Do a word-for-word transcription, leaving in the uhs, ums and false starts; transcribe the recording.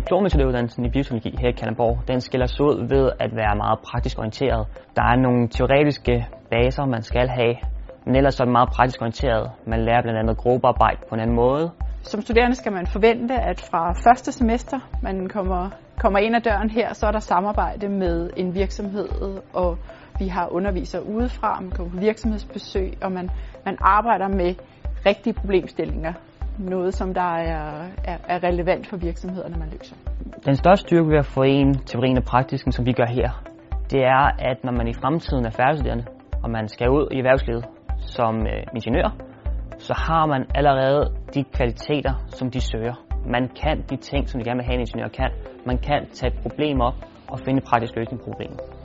Diplomingeniøruddannelsen i bioteknologi her i Kalundborg, den skiller sig ud ved at være meget praktisk orienteret. Der er nogle teoretiske baser, man skal have, men ellers er det meget praktisk orienteret. Man lærer blandt andet gruppearbejde på en anden måde. Som studerende skal man forvente, at fra første semester, man kommer, kommer ind ad døren her, så er der samarbejde med en virksomhed, og vi har undervisere udefra, man kommer på virksomhedsbesøg, og man, man arbejder med rigtige problemstillinger. Noget, som der er, er, er relevant for virksomhederne, man løser. Den største styrke ved at forene teorien og praktisken, som vi gør her, det er, at når man i fremtiden er færdigstuderende, og man skal ud i erhvervslivet som øh, ingeniør, så har man allerede de kvaliteter, som de søger. Man kan de ting, som de gerne vil have en ingeniør kan. Man kan tage et problem op og finde en praktisk løsning på problemet.